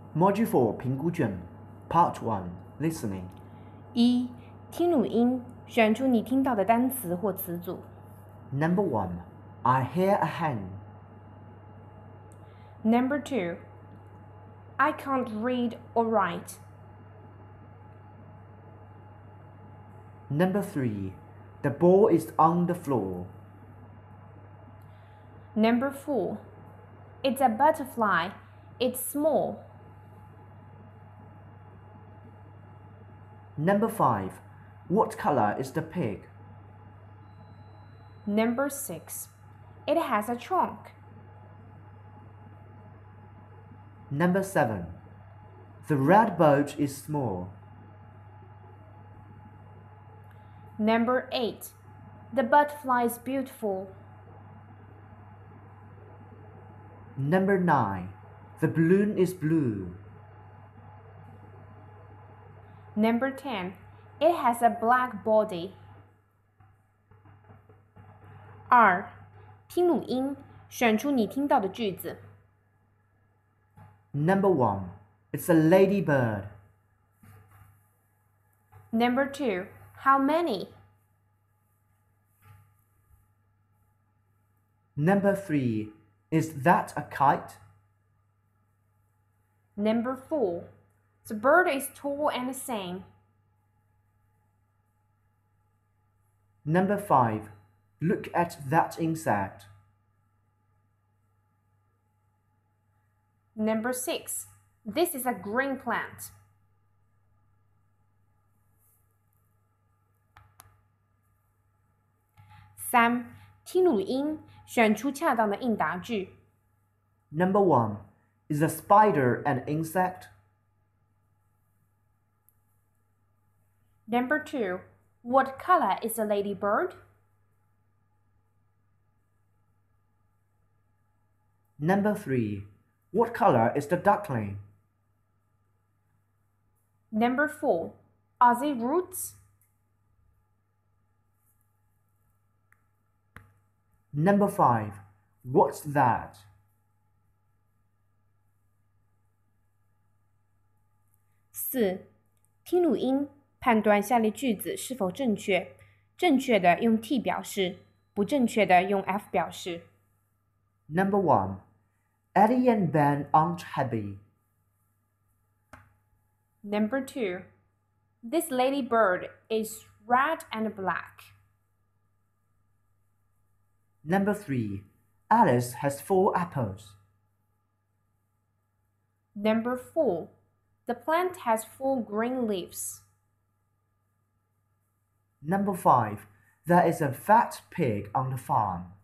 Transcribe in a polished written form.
Module 4评估卷 Part 1 Listening 一、听录音，选出你听到的单词或词组。 Number 1 I hear a hen. Number 2, I can't read or write. Number 3 The ball is on the floor. Number 4, it's a butterfly. It's small. Number 5 What color is the pig? Number 6, it has a trunk. Number 7 The red boat is small. Number 8, the butterfly is beautiful. Number 9 The balloon is blue. Number 10, it has a black body. 2. 听录音，选出你听到的句子。 Number 1 It's a ladybird. Number 2, how many? Number 3 Is that a kite? Number 4, the bird is tall and thin. Number 5 Look at that insect. Number 6, this is a green plant. 3. 听录音，选出恰当的应答句。 Number 1 Is a spider an insect? Number 2, what color is a ladybird? Number 3 What color is the duckling? Number 4, are they roots? Number 5 What's that? 4. 听录音，判断下列句子是否正确。正确的用 T 表示，不正确的用 F 表示。 Number 1 Eddie and Ben aren't happy. Number 2, this ladybird is red and black. Number 3 Alice has 4 apples. Number 4, the plant has 4 green leaves. Number 5 There is a fat pig on the farm.